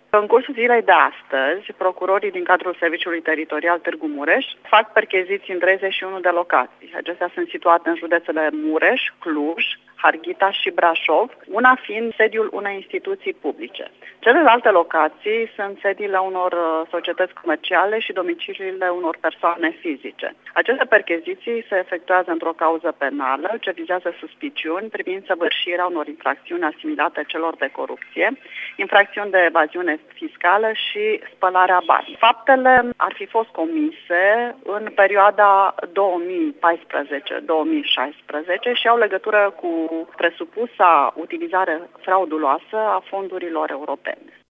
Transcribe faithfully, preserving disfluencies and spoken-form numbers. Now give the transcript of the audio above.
În cursul zilei de astăzi, procurorii din cadrul Serviciului Teritorial Târgu Mureș fac percheziții în treizeci și unu de locații. Acestea sunt situate în județele Mureș, Cluj, Harghita și Brașov, una fiind sediul unei instituții publice. Celelalte locații sunt sediile unor societăți comerciale și domiciliile unor persoane fizice. Aceste percheziții se efectuează într-o cauză penală ce vizează suspiciuni privind săvârșirea unor infracțiuni asimilate celor de corupție, infracțiuni de evaziune fiscală și spălarea banii. Faptele ar fi fost comise în perioada două mii paisprezece două mii șaisprezece și au legătură cu presupusa utilizare frauduloasă a fondurilor europene.